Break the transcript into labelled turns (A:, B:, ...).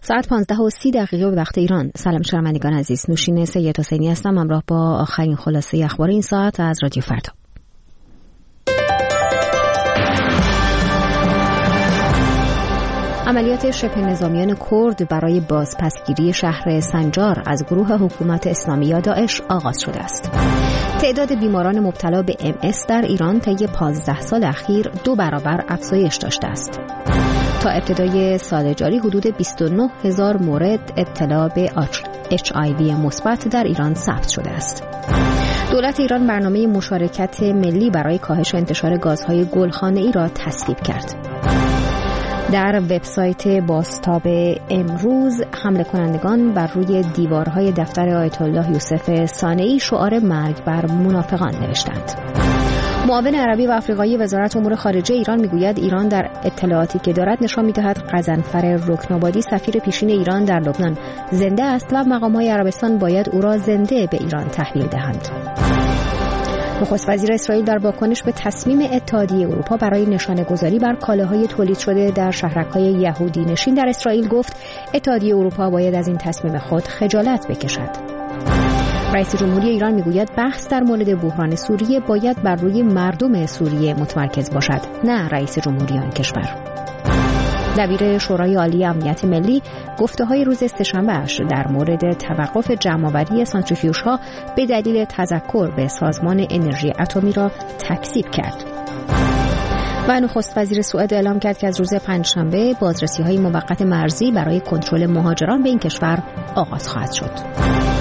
A: ساعت 15:30 به وقت ایران. سلام شنوندگان عزیز، نوشین سید حسینی هستم همراه با آخرین خلاصه اخبار این ساعت از رادیو فردا. عملیات شبه نظامیان کرد برای بازپسگیری شهر سنجار از گروه حکومت اسلامی یا داعش آغاز شده است. تعداد بیماران مبتلا به MS در ایران طی 15 سال اخیر 2 برابر افزایش داشته است. تا ابتدای سال جاری حدود 29,000 مورد ابتلا به HIV مثبت در ایران ثبت شده است. دولت ایران برنامه مشارکت ملی برای کاهش انتشار گازهای گلخانه‌ای را تصویب کرد. در وبسایت بازتاب امروز حمله کنندگان بر روی دیوارهای دفتر آیت الله یوسف صانعی شعار مرگ بر منافقان نوشتند. معاون عربی و آفریقایی وزارت امور خارجه ایران میگوید ایران در اطلاعاتی که دارد نشان می‌دهد غضنفر رکن‌آبادی سفیر پیشین ایران در لبنان زنده است و مقام‌های عربستان باید او را زنده به ایران تحویل دهند. نخست وزیر اسرائیل در واکنش به تصمیم اتحادیه اروپا برای نشانه‌گذاری بر کالاهای تولید شده در شهرک‌های یهودی نشین در اسرائیل گفت اتحادیه اروپا باید از این تصمیم خود خجالت بکشد. رئیس جمهوری ایران میگوید بحث در مورد بحران سوریه باید بر روی مردم سوریه متمرکز باشد، نه رئیس جمهوری آن کشور. دبیر شورای عالی امنیت ملی گفته‌های روز سه‌شنبه‌اش در مورد توقف جمع‌آوری سانتریفیوژها به دلیل تذکر به سازمان انرژی اتمی را تکذیب کرد. و نخست وزیر سوئد اعلام کرد که از روز پنجشنبه بازرسی‌های موقت مرزی برای کنترل مهاجران به این کشور آغاز خواهد شد.